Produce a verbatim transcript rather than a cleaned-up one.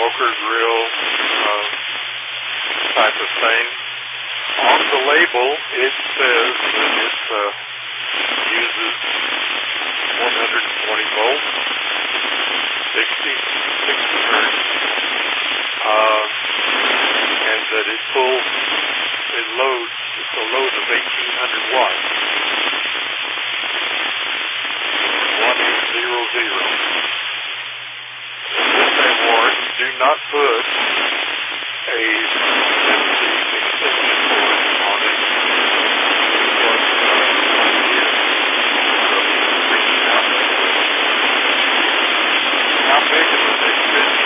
smoker grill uh, type of thing. On the label, it says that it uh, uses one hundred twenty volts, sixty, sixty hertz, uh, and that it pulls, it loads, it's a load of eighteen hundred watts. one eight zero zero. If they warn, do not put a fifty extension cord on it because uh, it is reaching out that way. How big of a big fish